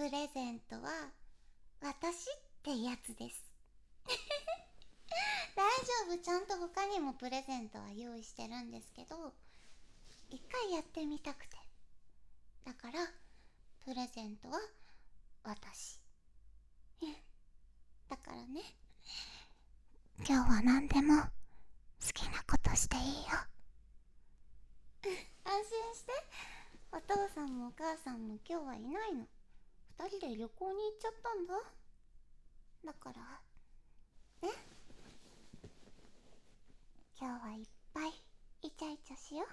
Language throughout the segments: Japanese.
プレゼントは私ってやつです。大丈夫、ちゃんと他にもプレゼントは用意してるんですけど、一回やってみたくて。だからプレゼントは私。だからね、今日は何でも好きなことしていいよ。安心して、お父さんもお母さんも今日はいないの。二人で旅行に行っちゃったんだ。だからね、今日はいっぱいイチャイチャしよう。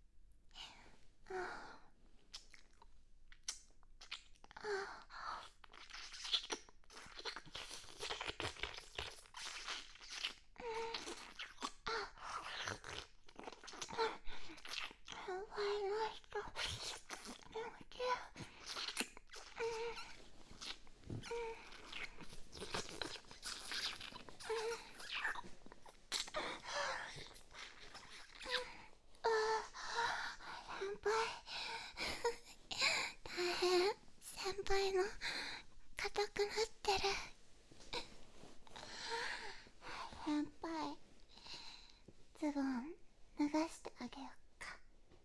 大変、先輩の硬くなってる。先輩、ズボン脱がしてあげよっか。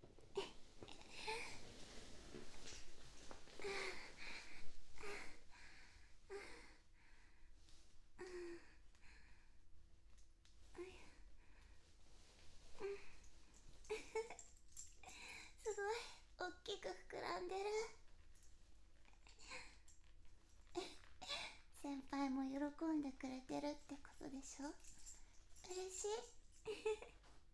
すごい大きく膨らんでる。先輩も喜んでくれてるってことでしょ。嬉しい。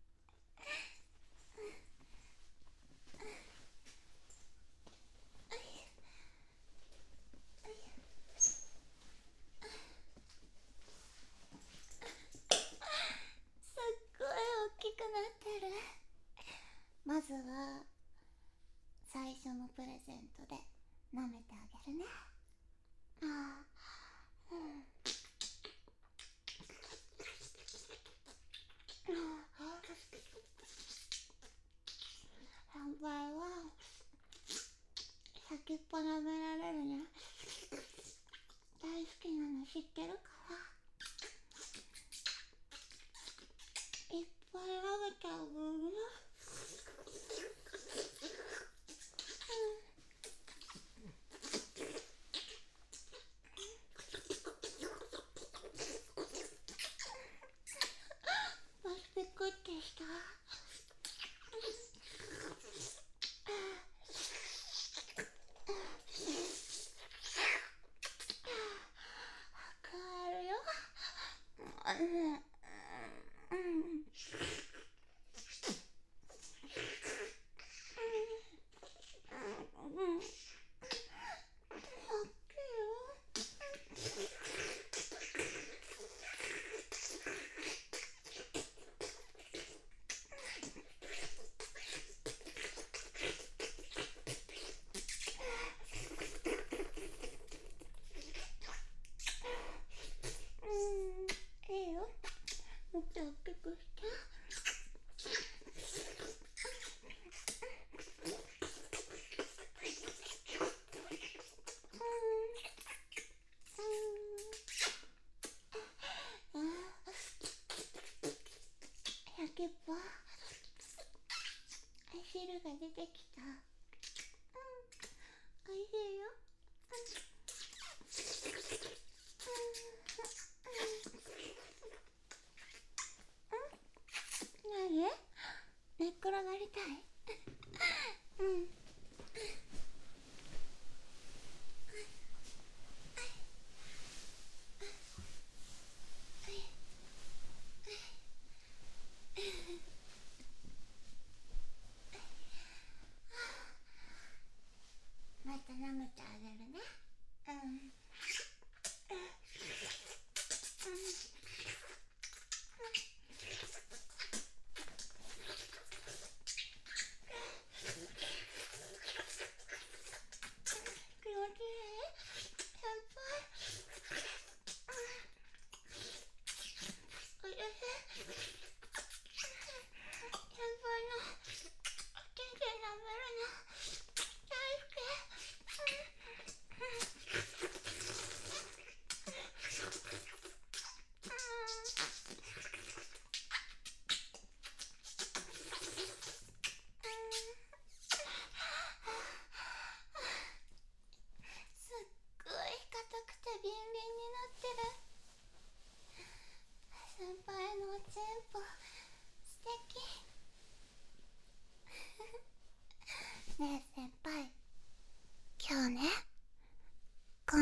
すっごい大きくなってる。まずは最初のプレゼントで舐めてあげるね。ああ、うん。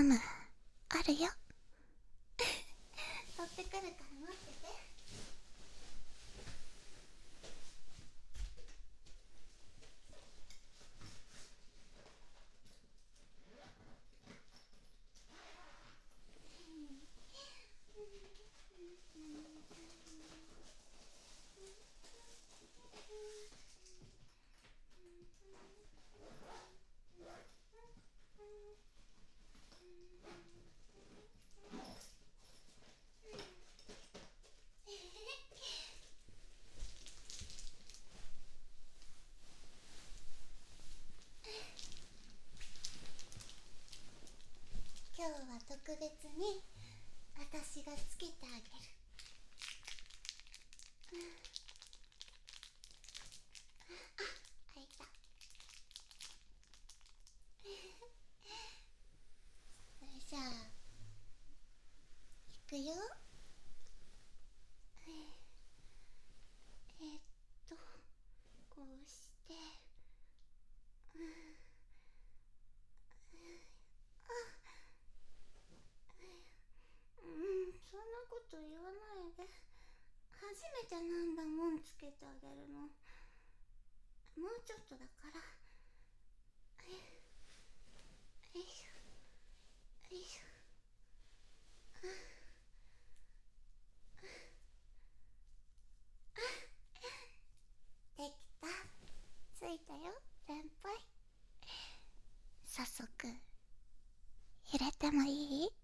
ムあるよ。取ってくるから待ってて。今日は特別に私がつけてあげる。あ、開いた。それじゃあいくよ。こうして、そんなこと言わないで。初めてなんだもん、つけてあげるの。もうちょっとだから。よいしょよいしょ。できた。ついたよ先輩。早速入れてもいい？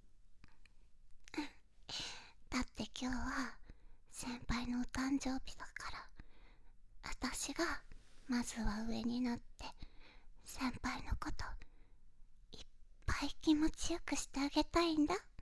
だって今日は先輩のお誕生日だから、私がまずは上になって先輩のこといっぱい気持ちよくしてあげたいんだ。